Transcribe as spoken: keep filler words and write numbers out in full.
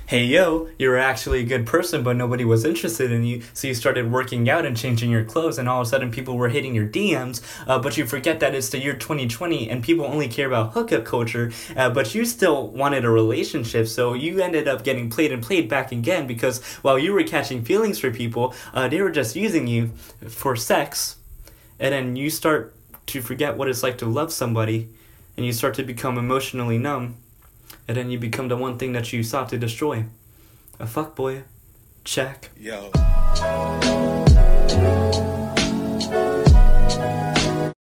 hey yo, you were actually a good person, but nobody was interested in you, so you started working out and changing your clothes, and all of a sudden people were hitting your D Ms, uh, but you forget that it's the year twenty twenty, and people only care about hookup culture, uh, but you still wanted a relationship, so you ended up getting played and played back again, because while you were catching feelings for people, uh, they were just using you for sex, and then you start to forget what it's like to love somebody, and you start to become emotionally numb, and then you become the one thing that you sought to destroy. A fuckboy. Check. Yo.